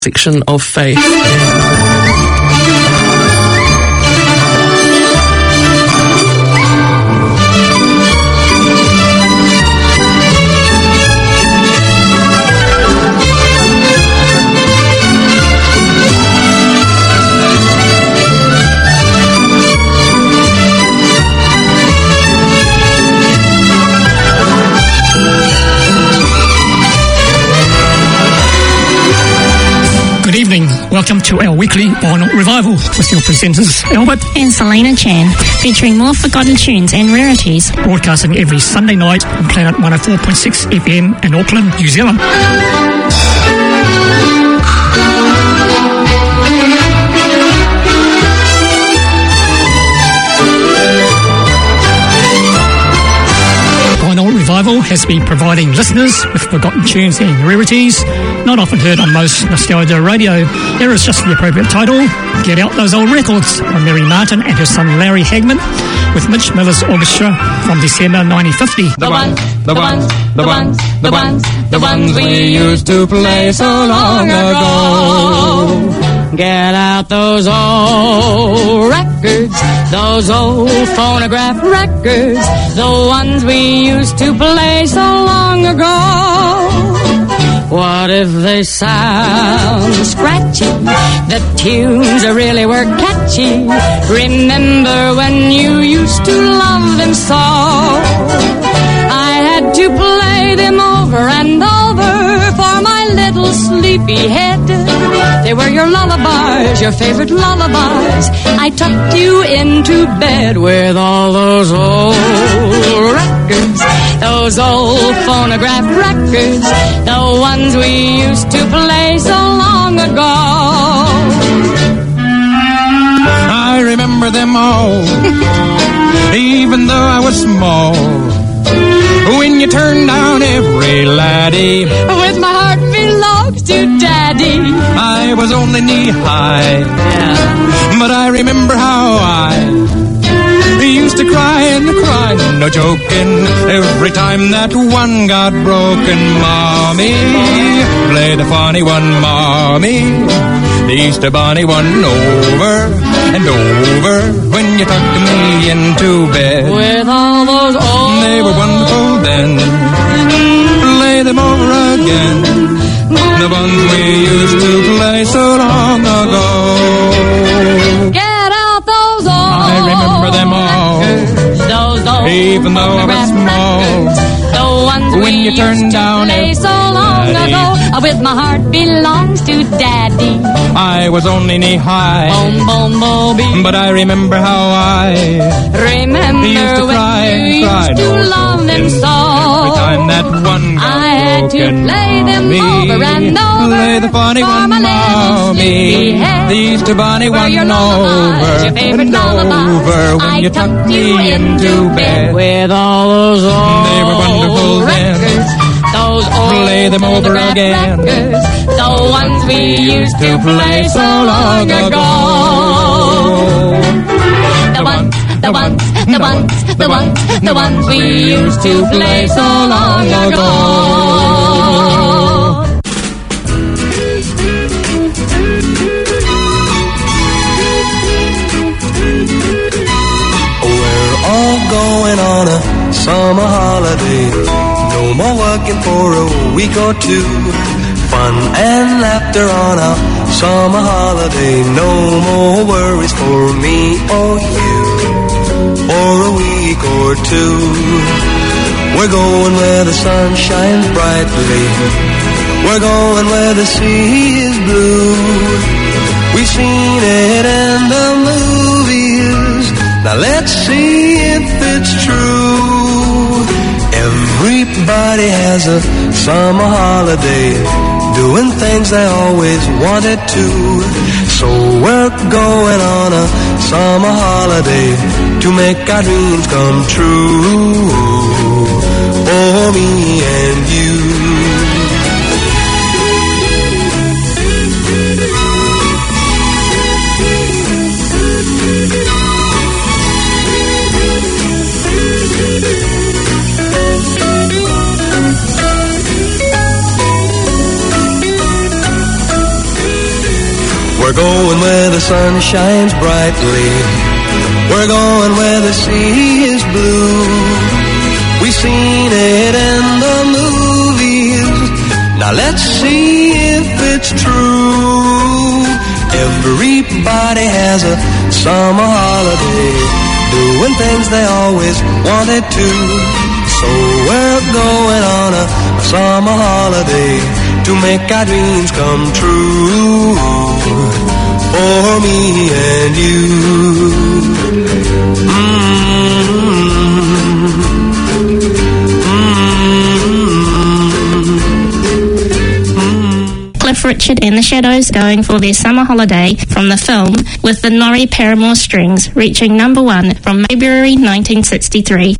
section of faith. Good evening. Welcome to our weekly vinyl revival with your presenters Albert and Selena Chan, featuring more forgotten tunes and rarities. Broadcasting every Sunday night on Planet 104.6 FM in Auckland, New Zealand. Vinyl Revival has been providing listeners with forgotten tunes and rarities, not often heard on most nostalgia radio. Here is just the appropriate title, Get Out Those Old Records, from Mary Martin and her son Larry Hagman, with Mitch Miller's orchestra from December 1950. The ones we used to play so long ago. Get out those old records, those old phonograph records, the ones we used to play so long ago. What if they sound scratchy? The tunes really were catchy. Remember when you used to love them so? I had to play them over and over for my little sleepy head. They were your lullabies, your favorite lullabies. I tucked you into bed with all those old records, those old phonograph records, the ones we used to play so long ago. I remember them all, even though I was small. When you turned down every laddie, with my heart belongs to Daddy. I was only knee-high, Yeah. but I remember how I used to cry and cry, no joking, every time that one got broken. Mommy, play the funny one, Mommy, the Easter Bunny one over and over when you tucked me into bed. With all those old, They were wonderful then, play them over again, the ones we used to play so long ago. Get out those old, I remember them all, those old, even though I was small. the ones When we you turn used down to play every so long laddie. ago. With my heart belongs to Daddy. I was only knee-high, Boom, boom, boom, but I remember how I remember used to when cry you and cry, used to no love them joking, so. every time that one got I had to broken. play them Mommy, over and over play the funny for one, my little Mommy, sleepy head. the Easter Bunny Were one your over lullabies, your favorite and lullabies. over when I you tucked tucked you me into bed with all those old They were wonderful then. records, those old Play them over phonograph again. records, the ones we used to play so long ago. The ones, the ones, the ones, the ones, the ones we used to play so long ago. We're all going on a summer holiday. No more working for a week or two. Fun and laughter on a summer holiday. No more worries for me or you. For a week or two. We're going where the sun shines brightly. We're going where the sea is blue. We've seen it in the movies. Now let's see if it's true. Everybody has a summer holiday, doing things they always wanted to. So we're going on a summer holiday to make our dreams come true. For me and you. We're going where the sun shines brightly. We're going where the sea is blue. We've seen it in the movies. Now let's see if it's true. Everybody has a summer holiday, doing things they always wanted to. So we're going on a summer holiday to make our dreams come true. For me and you. Cliff Richard and the Shadows going for their summer holiday from the film with the Norrie Paramore Strings, reaching number 1 from February 1963.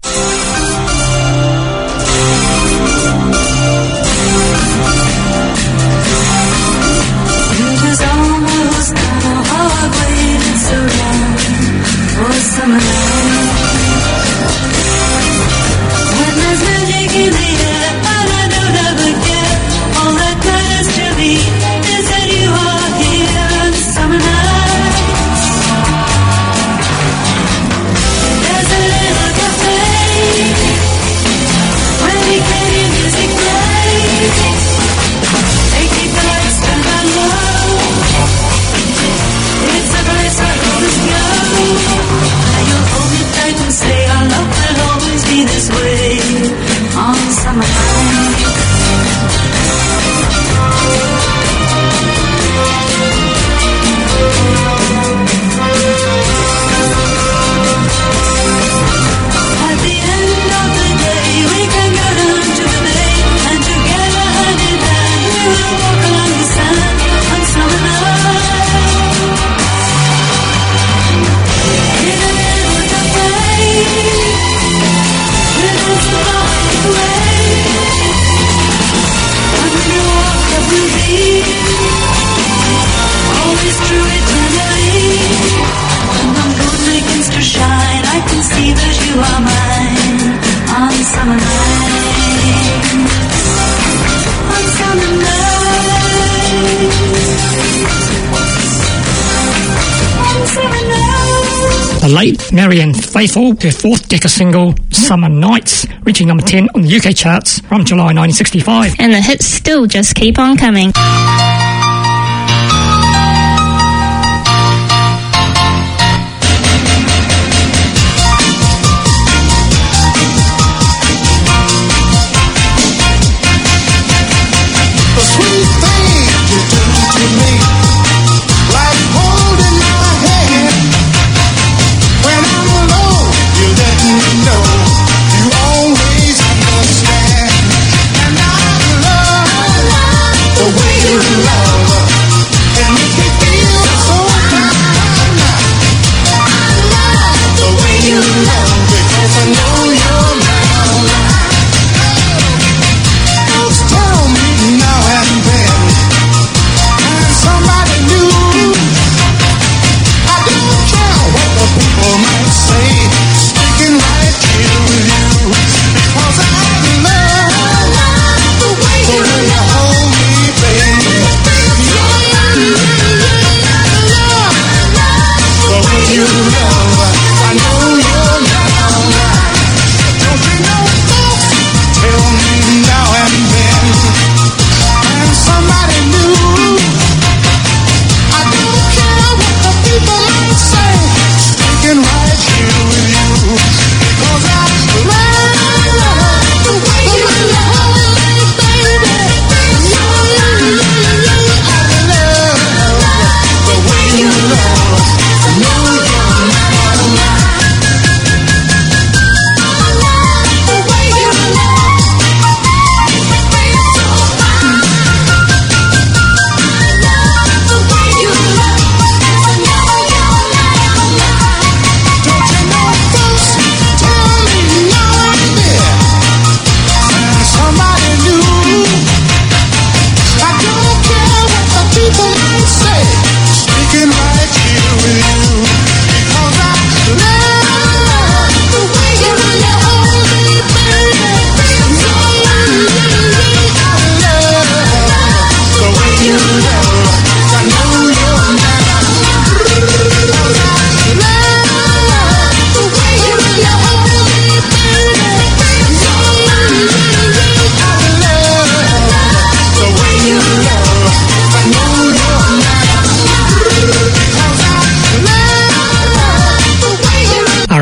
The late Marianne Faithfull, her fourth Decca single, Summer Nights, reaching number 10 on the UK charts from July 1965. And the hits still just keep on coming.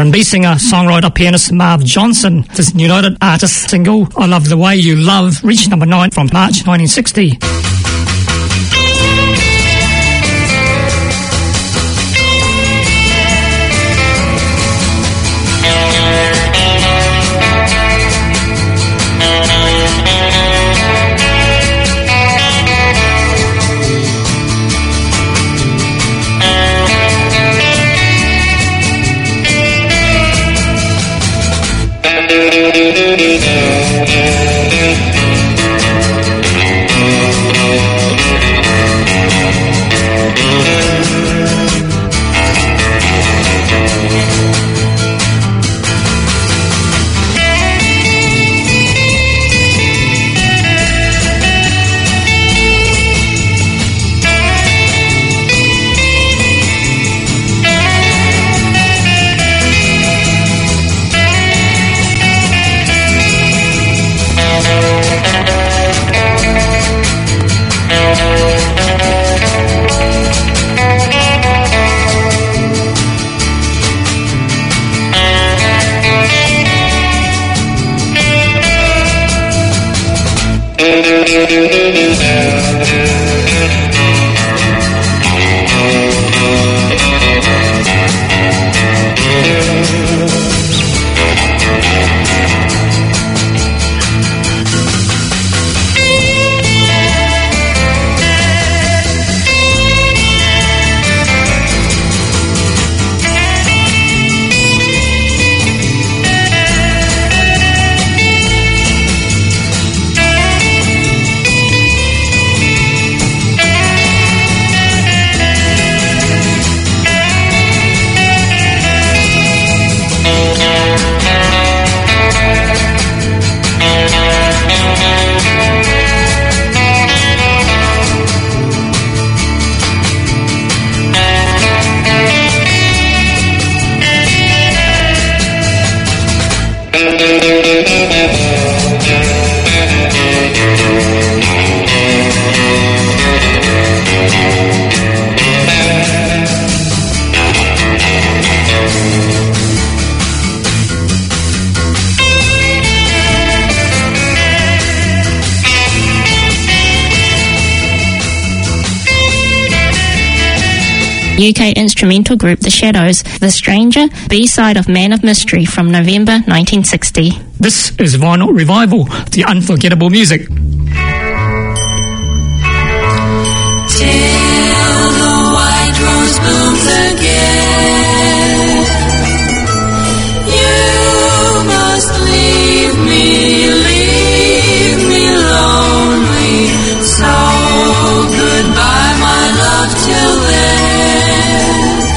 R&B singer, songwriter, pianist Marv Johnson. This United Artists single, I Love the Way You Love, reached number 9 from March 1960. UK instrumental group The Shadows, The Stranger, B-side of Man of Mystery from November 1960. This is Vinyl Revival, the unforgettable music. Till the white rose blooms again, you must leave me lonely. So goodbye, my love, till then.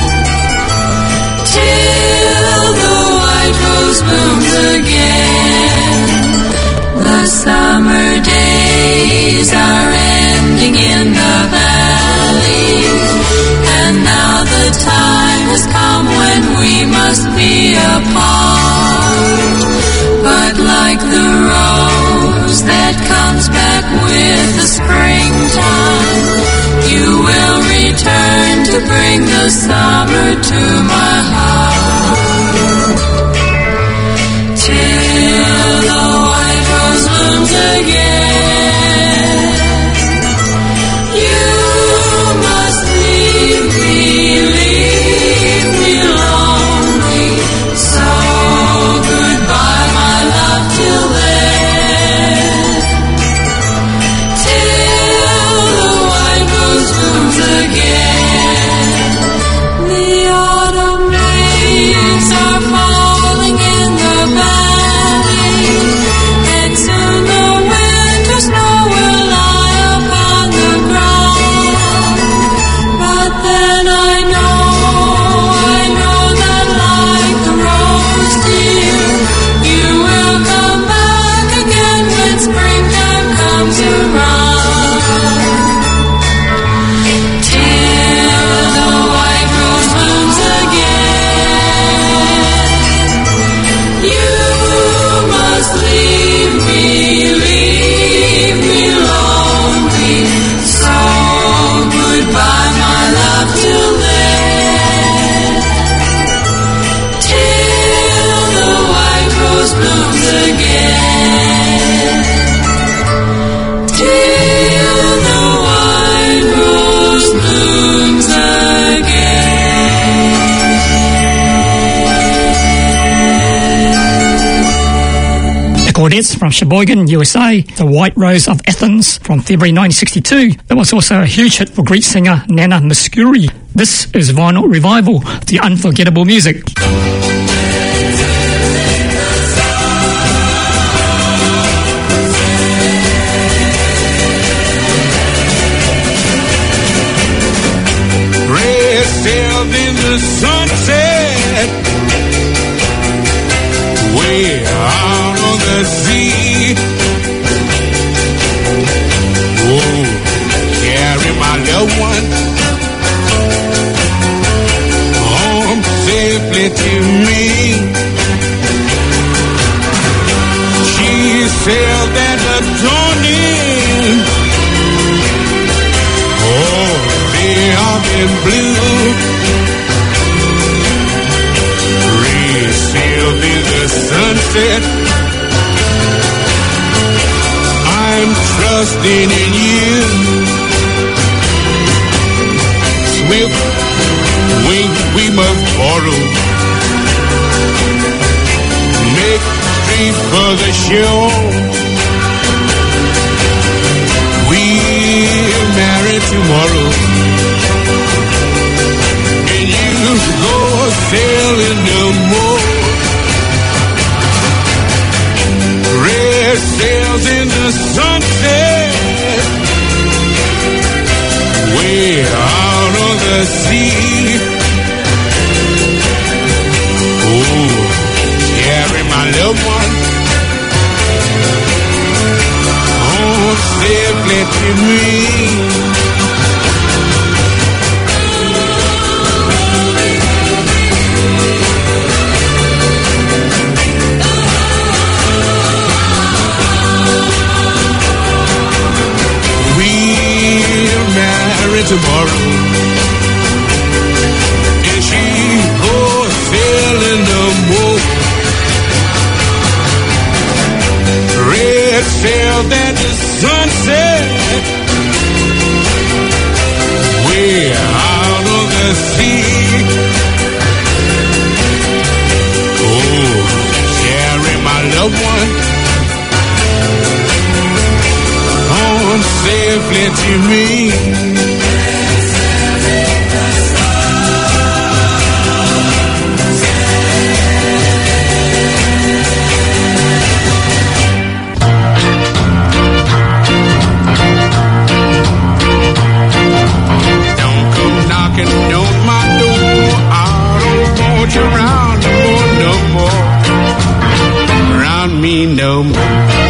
Till the white rose blooms again, the summer days are ending in the valley, and now the time has come when we must be apart. But like the rose that comes back with the springtime, you will return to bring the summer to my heart. Till the white rose blooms again, you must leave me lonely. So goodbye, my love, till then. Till the white rose blooms again, Vedettes from Sheboygan, USA, The White Rose of Athens from February 1962. It was also a huge hit for Greek singer Nana Mouskouri. This is Vinyl Revival, the unforgettable music. Red sailed in the sunset, way out on the sea. Oh, carry my loved one home safely to me. She sailed at the dawning. Oh, the arm in blue. Red sailed in the sunset. I'm trusting in you. Swift wing we must borrow. Make straight for the shore. We'll marry tomorrow. And you go sailing no more. Red sails in the sunset, way out on the sea. Oh, carry my loved one home safely to me. Tomorrow, and she goes sailing no more. Red sailed at the sunset, way out on the sea. Oh, carry my loved one home safely to me. No more.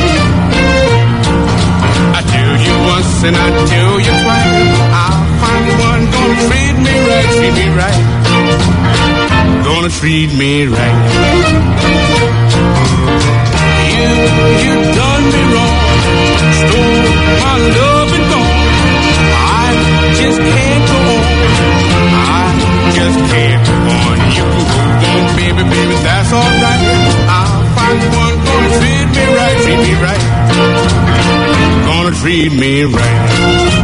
I tell you once and I tell you twice, I'll find one gonna treat me right, treat me right, gonna treat me right. You done me wrong, stole my love and gone. I just can't go on, I just can't go on. You can go on, baby, baby, that's alright. I'll find one gonna treat me right, treat me right, gonna treat me right.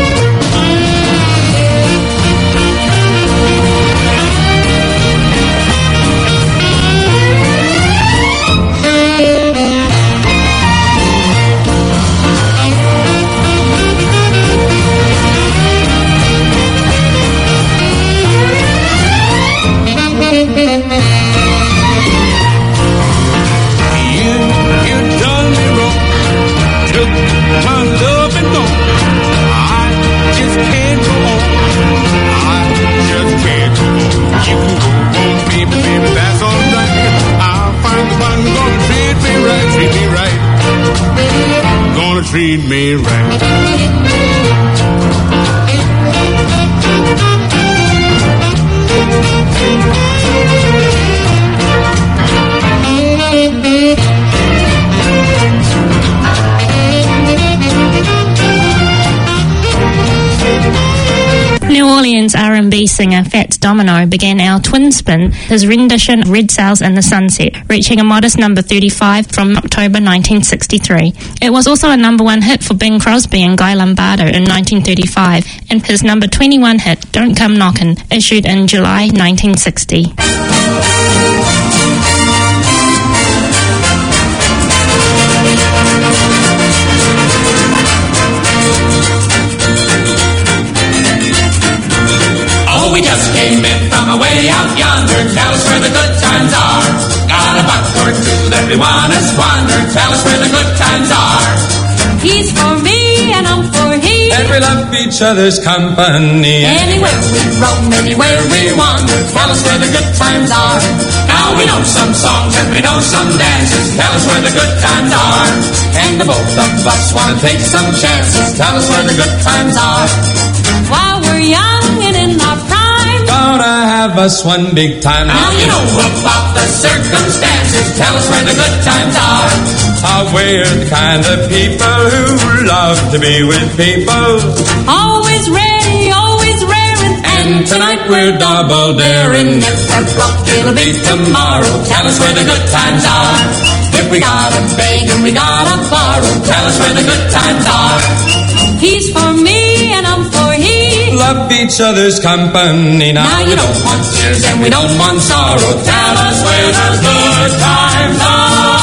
Treat me right. New Orleans R&B singer Fats Domino began our twin spin, his rendition of Red Sails in the Sunset, reaching a modest number 35 from October 1963. It was also a number 1 hit for Bing Crosby and Guy Lombardo in 1935, and his number 21 hit, Don't Come Knockin', issued in July 1960. just came in from away out yonder. Tell us where the good times are. Got a buck or two that we want to squander. Tell us where the good times are. He's for me and I'm for he. And we love each other's company. Anywhere we roam, anywhere we wander, tell us where the good times are. Now we know some songs and we know some dances. Tell us where the good times are. And the both of us want to take some chances. Tell us where the good times are. While we're young and in our prime, Gonna have us one big time. Now you know about the circumstances. Tell us where the good times are. We're the kind of people who love to be with people. always ready, always raring. And tonight we're double daring. If we're broke, it'll be tomorrow. Tell us where the good times are. If we gotta beg and we gotta borrow, Tell us where the good times are. he's for me and I'm for he. Love each other's company. Now you don't want tears and we don't want sorrow. Tell us where the good times are.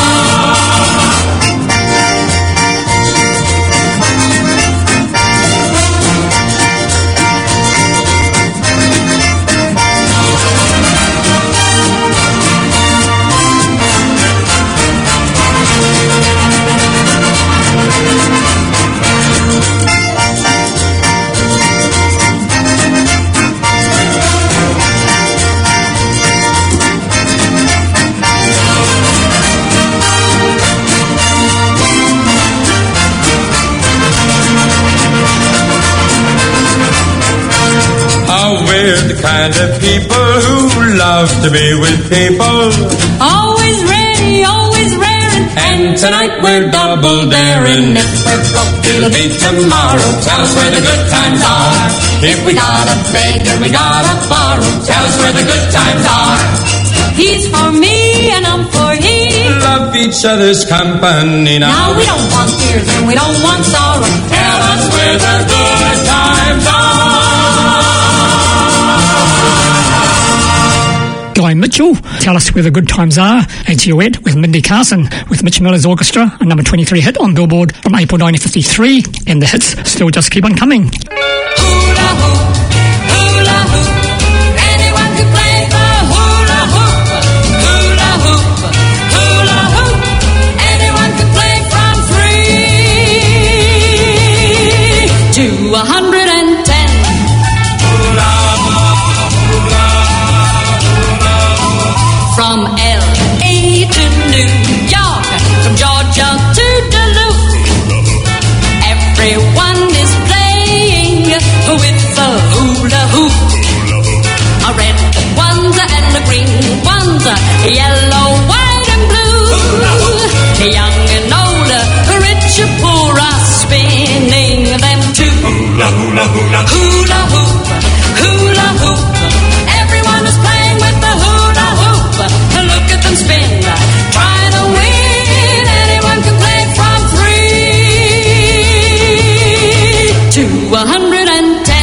We're the kind of people who love to be with people. Always ready, always raring. And tonight we're double daring. If we're broke, it'll be tomorrow. Tell us where the good times are. If we gotta beg and we gotta borrow, Tell us where the good times are. he's for me and I'm for he. Love each other's company. Now we don't want tears and we don't want sorrow. Tell us where the good times are. Guy Mitchell, Tell Us Where the Good Times Are, a duet with Mindy Carson with Mitch Miller's Orchestra, a number 23 hit on Billboard from April 1953, and the hits still just keep on coming. Hula hoop, hula hoop. Anyone can play the hula hoop. Hula hoop, hula hoop. Anyone can play from 3 to 110. From L.A. to New York, from Georgia to Duluth, everyone is playing with the hula hoop. A red ones and a green ones, yellow, white and blue. Young and old, rich or poor are spinning them too. Hula, hula, hula. Hula hoop, hula hoop. Everyone is playing with the hula hoop. Look at them spin, try to win. Anyone can play from 3 to 110.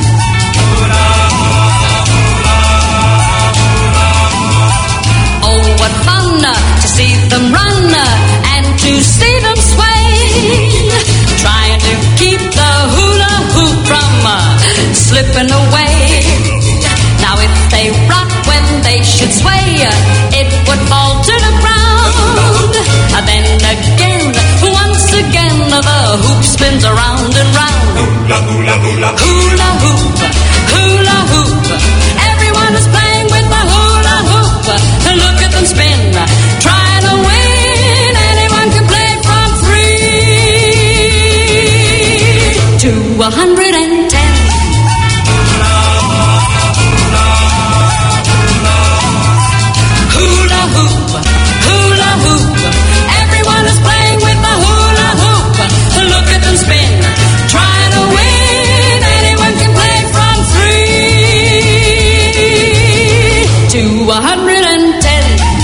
Oh, what fun to see them run and to see them sway. Trying to keep the hula hoop from slipping away. Now if they rock when they should sway, it would fall to the ground. Then again, once again, the hoop spins around and round. Hula, hula, hula. Hula hoop, hula hoop. Everyone is playing with the hula hoop. Look at them spin, trying to win. Anyone can play from 3 to 110. Hula hoop, hula hoop. Everyone is playing with the hula hoop. Look at them spin, trying to win. Anyone can play from 3 to 110.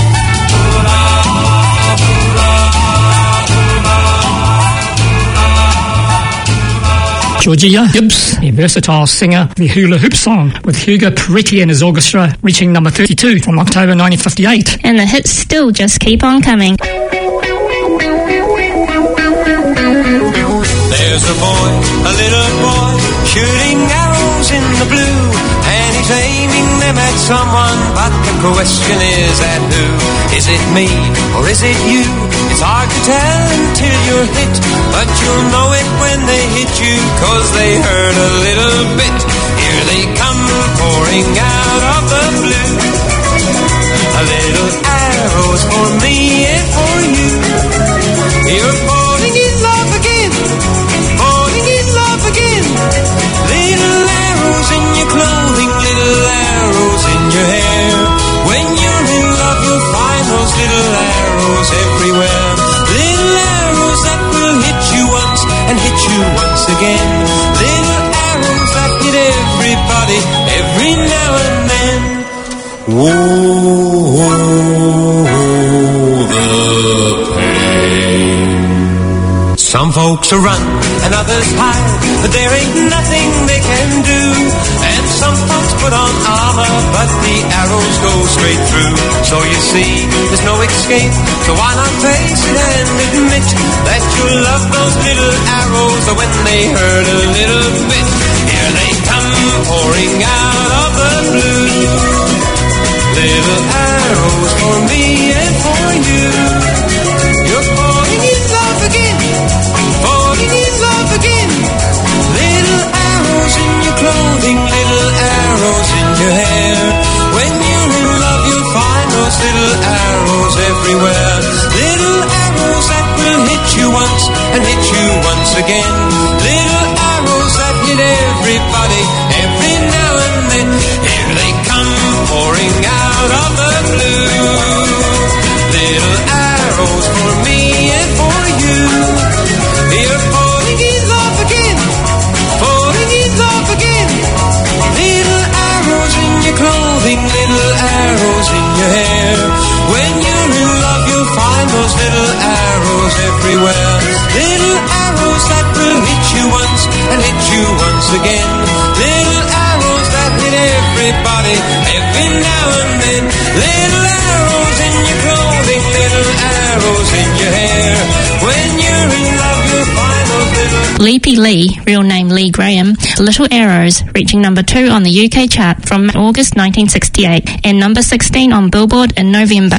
Georgia Gibbs, a versatile singer, the hula hoop song with Hugo Peretti and his orchestra, reaching number 32 from October 1958. And the hits still just keep on coming. There's a boy, a little boy, shooting arrows in the blue, and he's aiming them at someone, but the question is at who? Is it me or is it you? It's hard to tell until you're hit, but you'll know it when they hit you, 'cause they hurt a little bit. Here they come pouring out of the blue. A little arrows for me and for you. You're falling in love again, falling in love again. Little arrows in your clothing, little arrows in your hair. When you're in love, you'll find those little arrows everywhere. Little arrows that will hit you once and hit you once again. Little arrows that hit everybody every now and then. Whoa, the pain. Some folks run and others hide, but there ain't nothing they can do. And some folks put on armor, but the arrows go straight through. So you see, there's no escape, so why not face it and admit that you love those little arrows when they hurt a little bit. Here they come pouring out of the blue. Little arrows for me and for you. You're falling in love again, falling in love again. Little arrows in your clothing, little arrows in your hair. When you're in love, you'll find those little arrows everywhere. Little arrows that will hit you once and hit you once again. Little arrows that hit everybody every now and then. Here they come pouring out of the blue. Little arrows for me and for you. You're falling in love again, falling in love again. Little arrows in your clothing, little arrows in your hair. When you're in love, you'll find those little arrows everywhere. Little arrows that will hit you once and hit you once again. Little arrows that hit everybody every now and then. Little arrows in your clothing, little arrows in your hair. When you're in love, you'll find those little... Leapy Lee, real name Lee Graham, Little Arrows, reaching number 2 on the UK chart from August 1968 and number 16 on Billboard in November.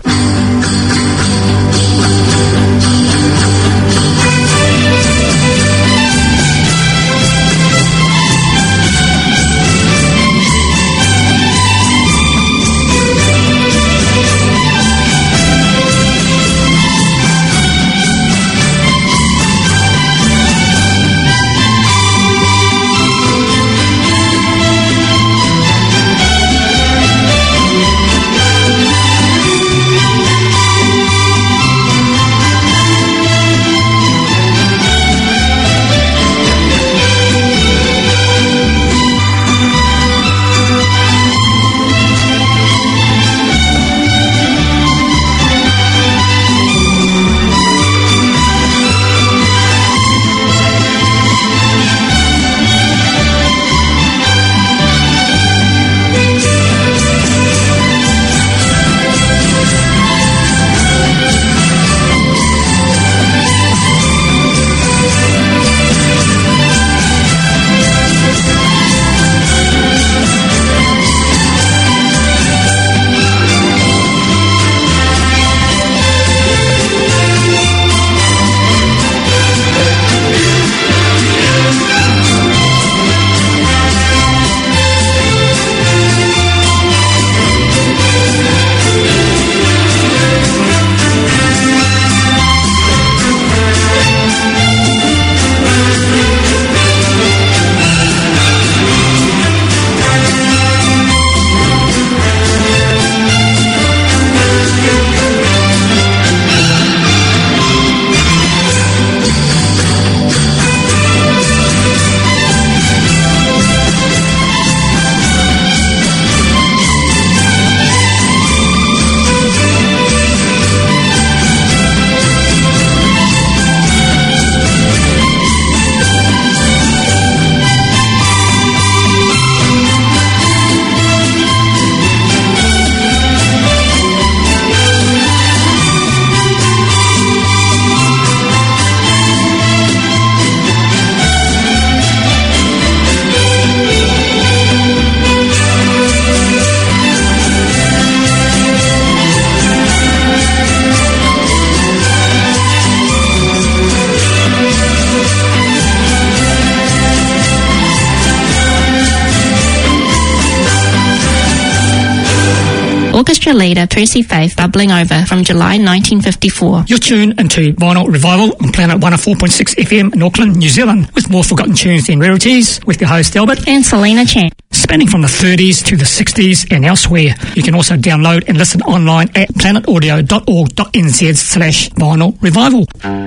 orchestra leader Percy Faith bubbling over from July 1954. You're tuned into Vinyl Revival on Planet 104.6 FM in Auckland, New Zealand, with more forgotten tunes and rarities, with your host Albert and Selena Chan. Spanning from the 30s to the 60s and elsewhere. You can also download and listen online at planetaudio.org.nz/Vinyl Revival.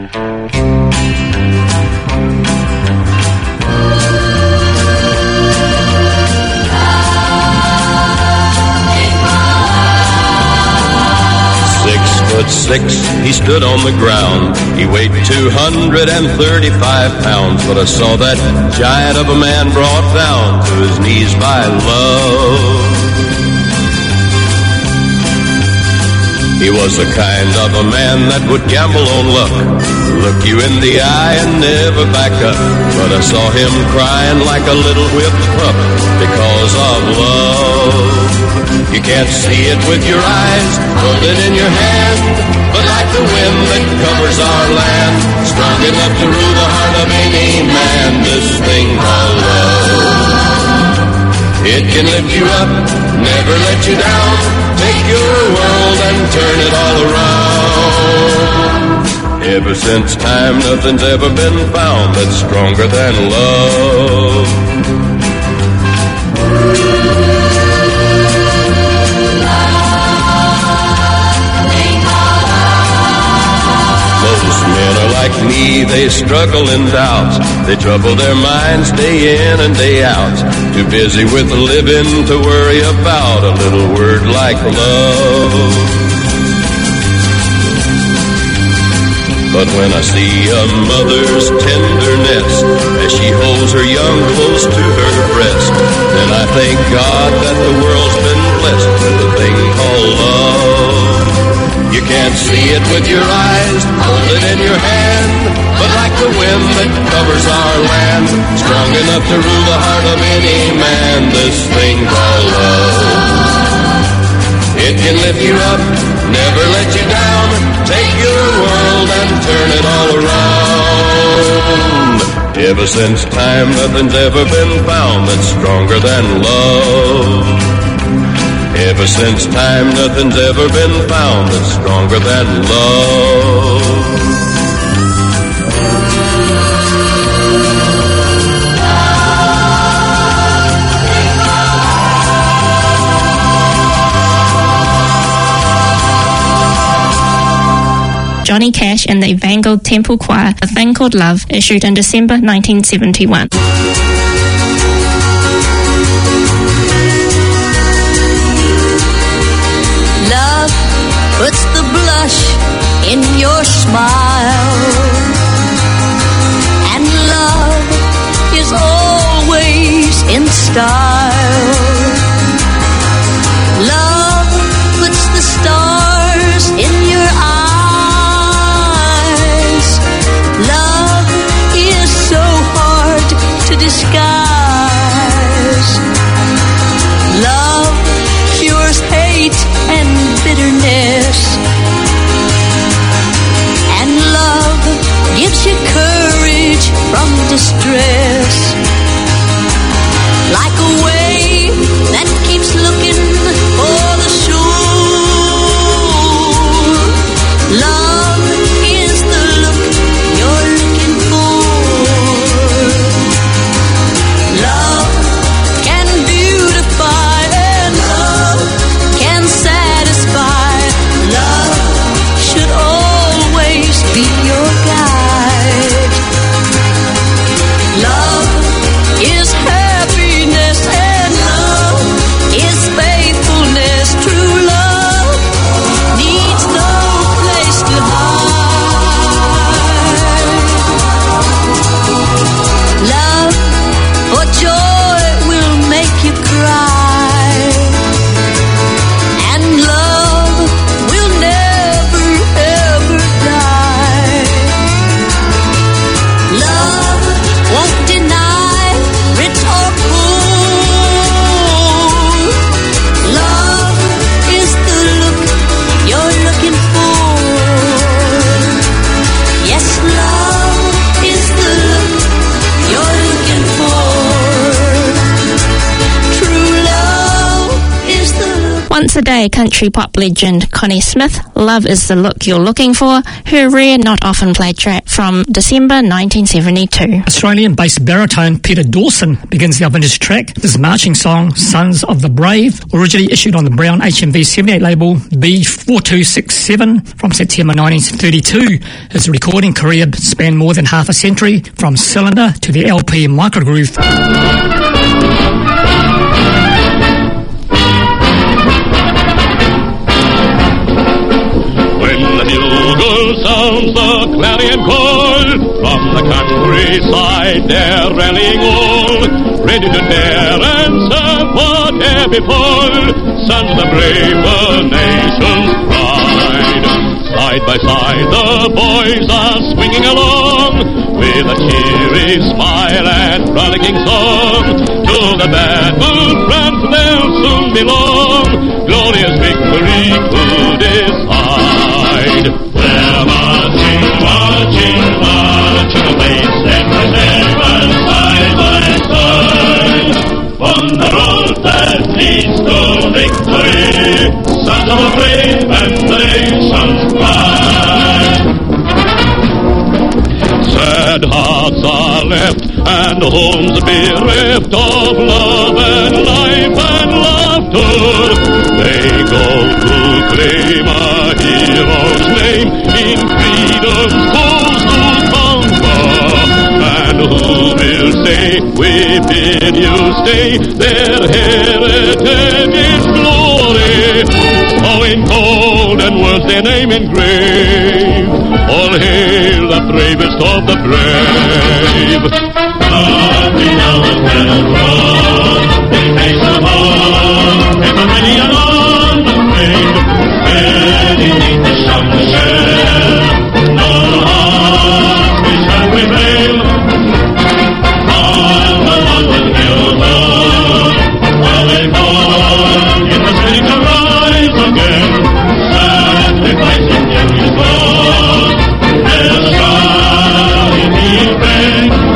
6'6", he stood on the ground. He weighed 235 pounds, but I saw that giant of a man brought down to his knees by love. He was the kind of a man that would gamble on luck, look you in the eye and never back up. But I saw him crying like a little whipped pup because of love. You can't see it with your eyes, hold it in your hand, but like the wind that covers our land, strong enough to rule the heart of any man, this thing called love. It can lift you up, never let you down, take your world and turn it all around. Ever since time, nothing's ever been found that's stronger than love. Most men are like me, they struggle in doubt. They trouble their minds day in and day out. Too busy with living to worry about a little word like love. But when I see a mother's tenderness as she holds her young close to her breast, then I thank God that the world's been blessed with a thing called love. You can't see it with your eyes, hold it in your hand, but like the wind that covers our land, strong enough to rule the heart of any man, this thing called love. It can lift you up, never let you down, take your world and turn it all around. Ever since time, nothing's ever been found that's stronger than love. Ever since time, nothing's ever been found that's stronger than love. Johnny Cash and the Evangel Temple Choir, A Thing Called Love, issued in December 1971. Love puts the blush in your smile, and love is always in style. Love puts the stars in your eyes. Love is so hard to disguise. Love cures hate and bitterness, and love gives you courage from distress. Like a wave that keeps looking for the shore, love is the look you're looking for. Love can beautify and love can satisfy. Love should always be your guide. Love Once a Day country pop legend Connie Smith, Love Is the Look You're Looking For, her rare, not often played track from December 1972. Australian-based baritone Peter Dawson begins the vintage track. His marching song, Sons of the Brave, originally issued on the Brown HMV 78 label B4267 from September 1932. His recording career spanned more than half a century, from cylinder to the LP microgroove. Bugle sounds the clarion call from the countryside, they're rallying all, ready to dare and serve whatever befall. Sons of the brave, the nation's pride. Side by side, the boys are swinging along with a cheery smile and frolicking song. To the battlefront they'll soon belong. Glorious victory to decide. We're marching, marching, marching away, step by step and side by side, on the road that leads to victory. Sons of the brave and the nation's pride. Sad hearts are left and homes bereft of love and life and laughter. They go to claim a hero's name in freedom's cause to conquer. And who will say we bid you stay? Their heritage is glory. Oh, in golden words their name engraved. All hail the bravest of the brave. Marching down the Cannon Road, they face the hall, ever ready and unafraid, ready neath the shout to share. No hearts we shall prevail. On the London hill road, while they fall in the city to rise again, sacrificing Henry's cause, their shine he brings.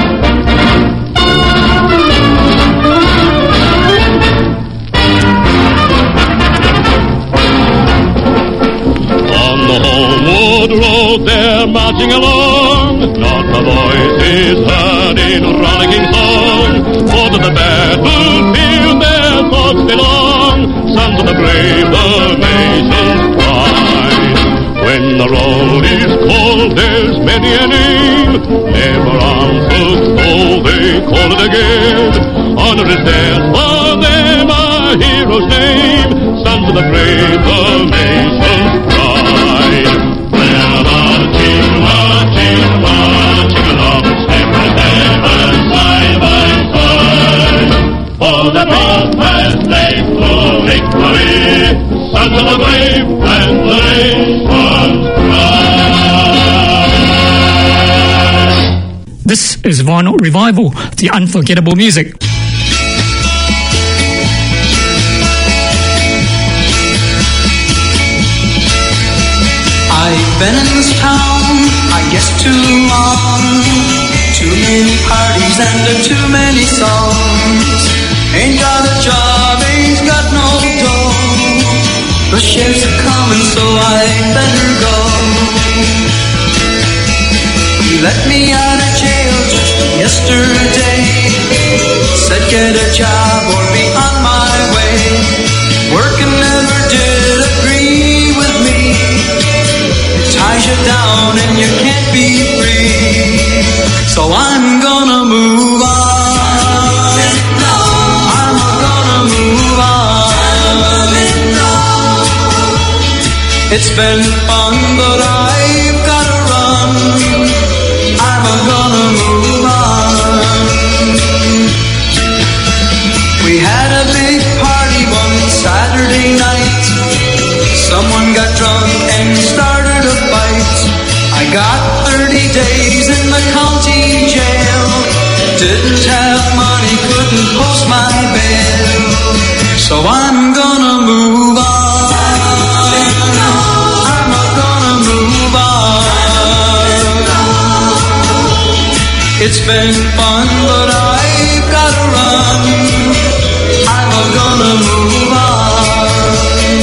Road they're marching along, not a voice is heard in rollicking song. For to the battlefield their thoughts belong. Sons of the brave, the nation's pride. When the roll is called, there's many a name, never answered though they call it again. Honor is theirs for them, a hero's name. Sons of the brave, the nation's pride. Marching, marching, marching along, step by step and side by side, for the broad path leads to victory. Sons of the brave and the nation's pride. This is Vinyl Revival, the unforgettable music. I've been in this town, I guess too long. Too many parties and too many songs. Ain't got a job, ain't got no dough. The sheriff's coming, so I better go. He let me out of jail just yesterday. Said get a job or be on my way. Working never did agree with me. Ties you down and you can't be free. So I'm gonna move on. I'm gonna move on. It's been fun, but I've gotta run. I'm gonna move on. We had a big party one Saturday night. Someone got drunk and started a fight. I got 30 days in the county jail. Didn't have money, couldn't post my bail. So I'm gonna move on. I'm gonna move on. It's been fun, but I've gotta run. I'm gonna move on.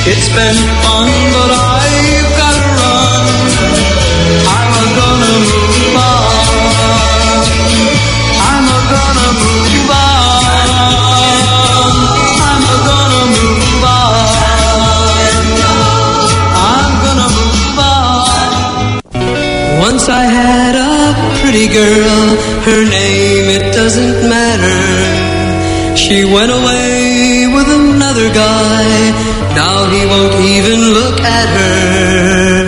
It's been fun, but I've got to run. I'm gonna move on. I'm gonna move on. I'm gonna move on. I'm gonna move on. Once I had a pretty girl, her name, it doesn't matter. She went away with another guy. Now he won't even look at her.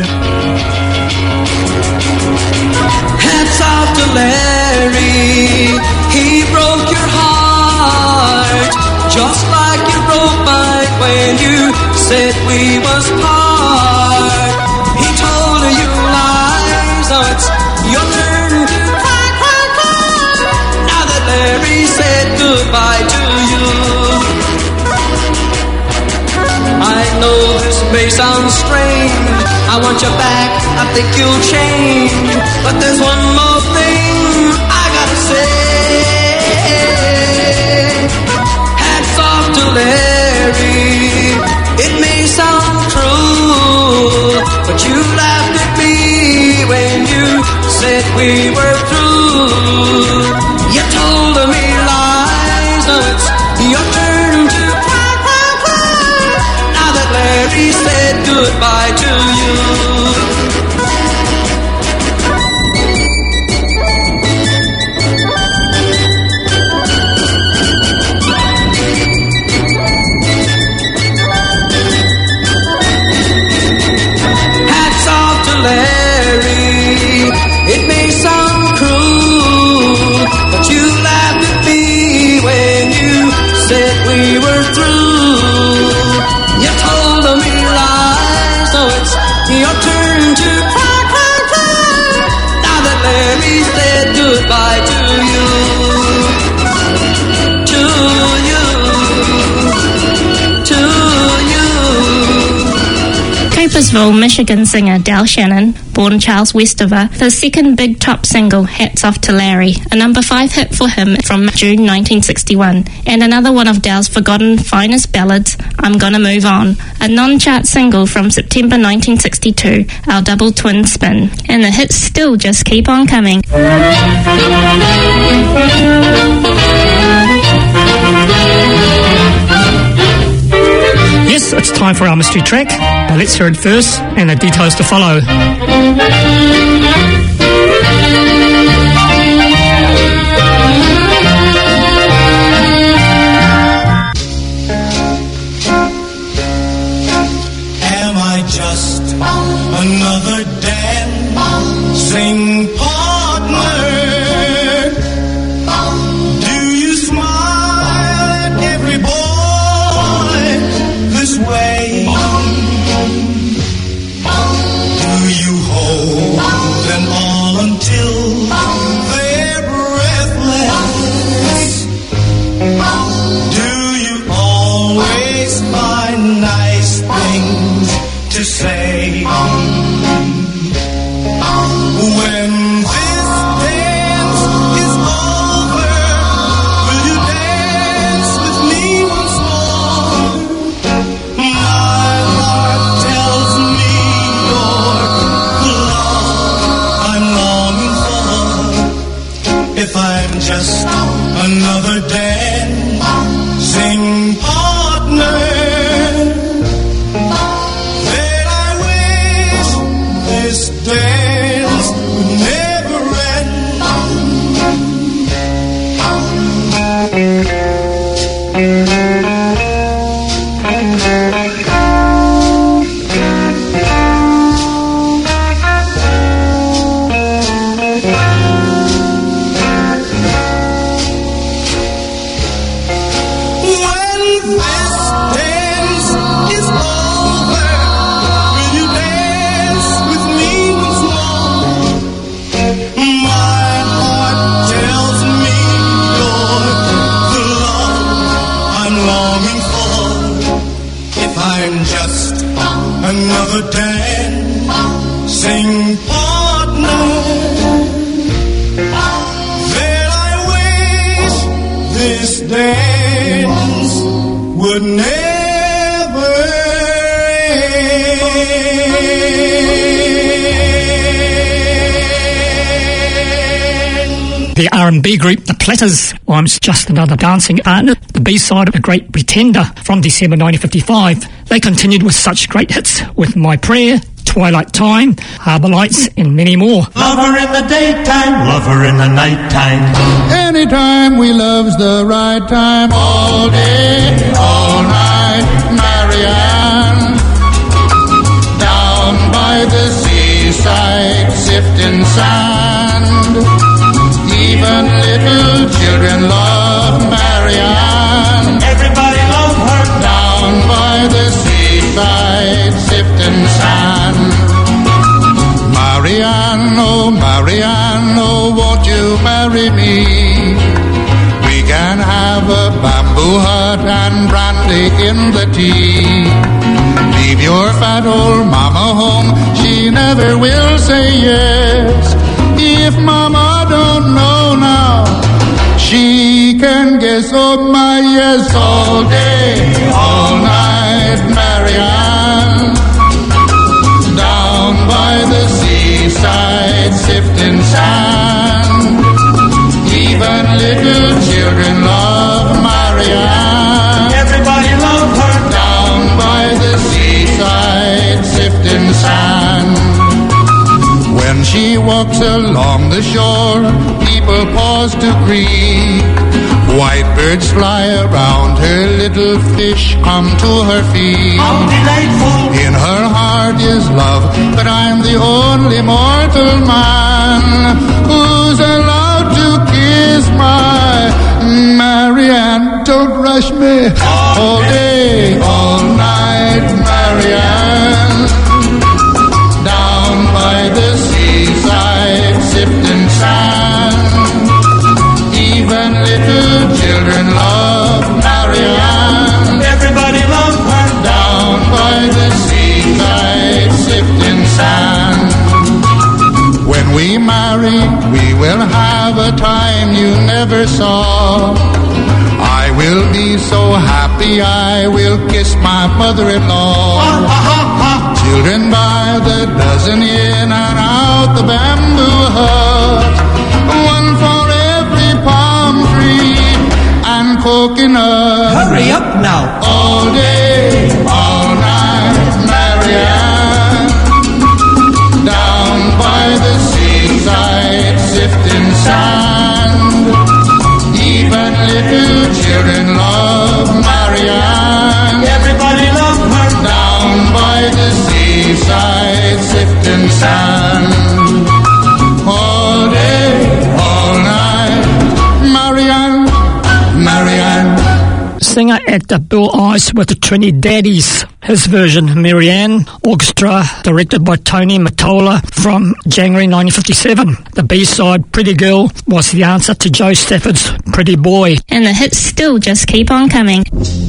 Hats off to Larry. He broke your heart, just like you broke mine when you said we was part. He told you lies. Now it's your turn to cry, cry, cry. Now that Larry said goodbye to you. I know this may sound strange. I want you back, I think you'll change. But there's one more thing I gotta say. Hats off to Larry. It may sound cruel, but you laughed at me when you said we were through. You told me lies, now it's your turn to cry, cry, cry. Now that Larry said goodbye to you. Hats off to Larry. It may sound cruel, but you laughed at me when you said we were through. You told me lies, so it's your turn to cry, cry, cry. Now that Larry said goodbye to you. To you. To you. Coopersville, Michigan singer Del Shannon, born Charles Westover, the second big top single, Hats Off to Larry, a number 5 hit for him from June 1961, and another one of Del's forgotten finest ballads, I'm Gonna Move On, a non-chart single from September 1962, our double twin spin, and the hits still just keep on coming. Yes, it's time for our mystery track. Let's hear it first, and the details to follow. Am I just another dancing partner? Do you smile at every boy this way? Do you hold them all until they're breathless? Do you always find nice things to say? When this dance is over, will you dance with me once more? My heart tells me you're the love I'm longing for. If I'm just another dancing partner, then I wish this dance would never end. When this dance is over, will you dance with me once more? My heart tells me you're the love I'm longing for. If I'm just another dancing partner, then I wish this dance would never The R&B group The Platters, I'm Just Another Dancing Partner, the B-side of The Great Pretender from December 1955. They continued with such great hits with My Prayer, Twilight Time, Harbour Lights and many more. Love her in the daytime, love her in the nighttime. Anytime we love's the right time, all day, all night, Marianne. Down by the seaside, sifting sand. Even little children love Marianne. Everybody love her. Down by the seaside, sifting sand. Marianne, oh, won't you marry me? We can have a bamboo hut and brandy in the tea. Leave your fat old mama home, she never will say yes. If mama don't know now, she can guess. Oh my yes, all day, all night, Marianne. Down by the seaside, sifting sand. Even little children love Marianne. Everybody love her. Down by the seaside, sifting sand. When she walks along the shore, people pause to greet. White birds fly around her, little fish come to her feet. How delightful! In her heart is love, but I'm the only mortal man who's allowed to kiss my Marianne. Don't rush me all day, all night, Marianne. Down by the seaside, sifting sand. Even little children love Marianne. Everybody love her. Down by the seaside, sifting sand. When we marry, we will have a time you never saw. I will be so happy, I will kiss my mother-in-law. Children by the dozen in and out the bamboo hut. One for every palm tree and coconut. Hurry up now. All day, all night, Marianne. Down by the seaside, sifting sand. Even little children love Marianne. Everybody love her. Down by the seaside, sifting sand. All day, all night, Marianne, Marianne. Singer actor Bill Ice with the Trini Daddies. His version, Marianne, orchestra directed by Tony Mottola from January 1957. The B-side, Pretty Girl, was the answer to Joe Stafford's Pretty Boy. And the hits still just keep on coming.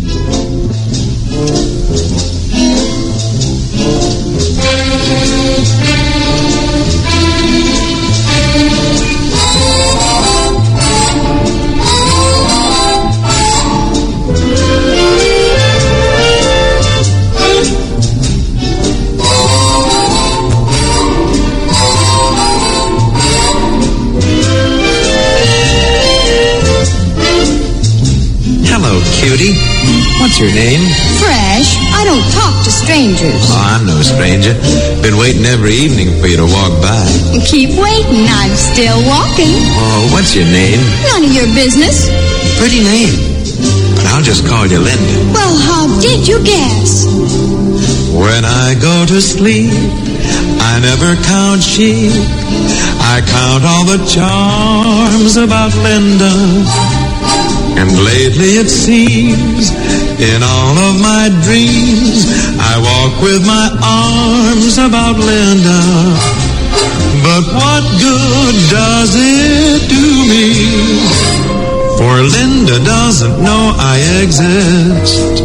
Cutie, what's your name? Fresh. I don't talk to strangers. Oh, I'm no stranger. Been waiting every evening for you to walk by. Keep waiting. I'm still walking. Oh, what's your name? None of your business. Pretty name. But I'll just call you Linda. Well, how did you guess? When I go to sleep, I never count sheep. I count all the charms about Linda. And lately it seems, in all of my dreams, I walk with my arms about Linda. But what good does it do me? For Linda doesn't know I exist.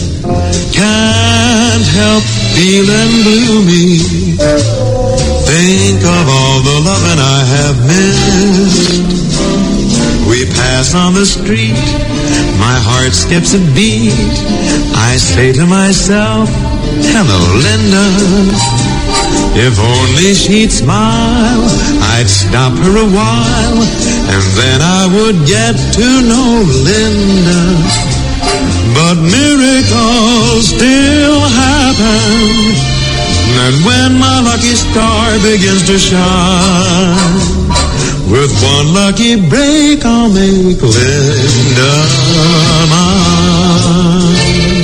Can't help feeling gloomy. Think of all the loving I have missed. We pass pass on the street, my heart skips a beat. I say to myself, hello, Linda. If only she'd smile, I'd stop her a while, and then I would get to know Linda. But miracles still happen, and when my lucky star begins to shine, with one lucky break I'll make Linda mine.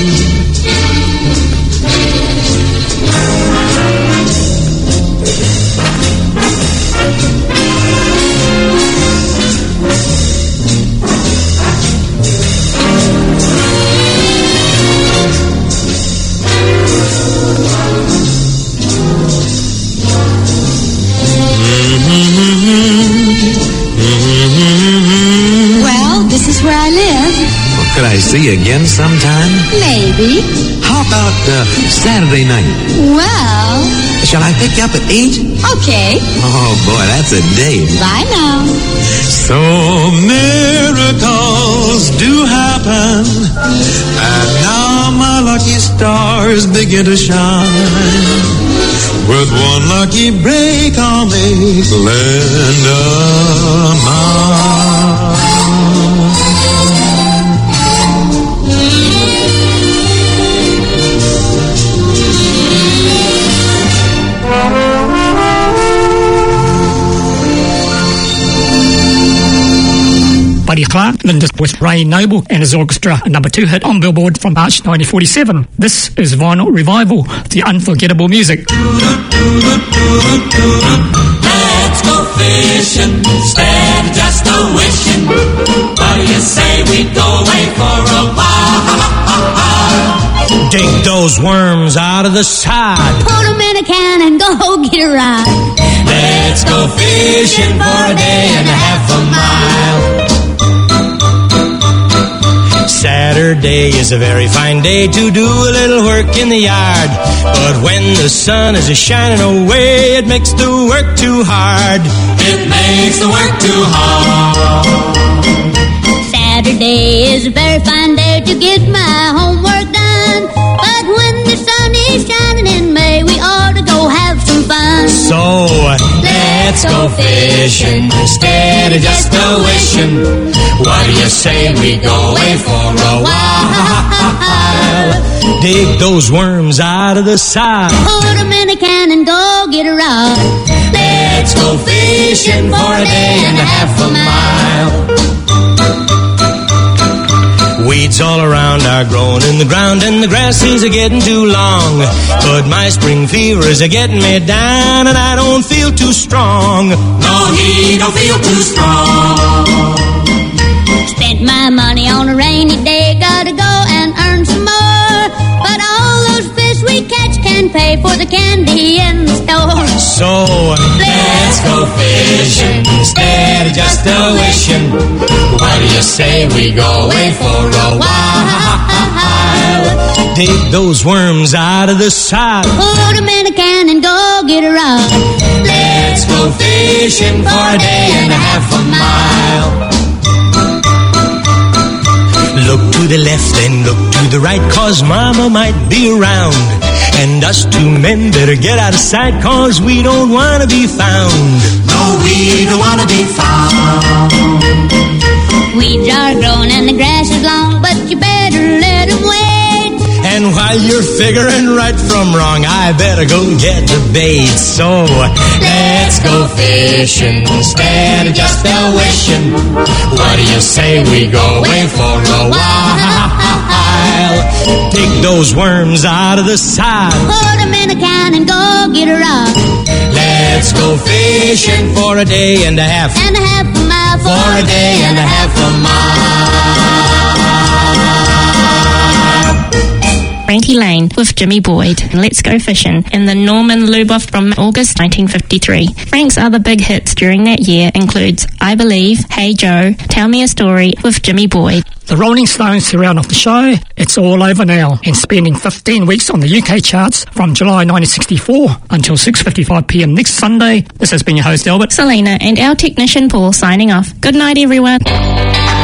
Where I live. Well, could I see you again sometime? Maybe. How about Saturday night? Well... Shall I pick you up at 8? Okay. Oh, boy, that's a date. Bye now. So miracles do happen, and now my lucky stars begin to shine. With one lucky break I'll make Linda mine. Buddy Clark, Linda's with Ray Noble and his orchestra, a number 2 hit on Billboard from March 1947. This is Vinyl Revival, the unforgettable music. Let's go fishing instead of just a wishing. What do you say we go away for a while? Dig those worms out of the side. Put them in a can and go get a ride. Let's go fishing for a day and a half a mile. Saturday is a very fine day to do a little work in the yard. But when the sun is a-shining away, it makes the work too hard. It makes the work too hard. Saturday is a very fine day to get my homework done. But when the sun is shining in May, we ought to go have some fun. So, let's go fishing instead of just a wishing. What do you say we go away for a while? Dig those worms out of the side. Put them in a can and go get a rod. Let's go fishing for a day and a half a mile. Weeds all around are growing in the ground, and the grass is a-getting too long. But my spring fever is a-getting me down, and I don't feel too strong. No, he don't feel too strong. Spent my money on a rainy day, gotta go and earn some more. But all those fish we catch can pay for the candy in the store. So, let's go fishing instead of just a wishing. What do you say we go away for a while? Dig those worms out of the side. Put them in a can and go get a rod. Let's go fishing for a day and a half a mile. Look to the left and look to the right, 'cause Mama might be around. And us two men better get out of sight, 'cause we don't want to be found. No, we don't want to be found. Weeds are growing and the grass is long, but you better let them wait. And while you're figuring right from wrong, I better go get the bait. So, let's go fishing instead of just a wishing. What do you say we go away for a while? Dig those worms out of the side. Put them in a can and go get a rod. Let's go fishing for a day and a half. And a half a mile for a day and a half a mile. Frankie Lane with Jimmy Boyd. Let's Go Fishing in the Norman Luboff from August 1953. Frank's other big hits during that year includes I Believe, Hey Joe, Tell Me a Story with Jimmy Boyd. The Rolling Stones to round off the show, It's All Over Now, and spending 15 weeks on the UK charts from July 1964 until 6:55 p.m. next Sunday. This has been your host Albert, Selena, and our technician Paul signing off. Good night, everyone.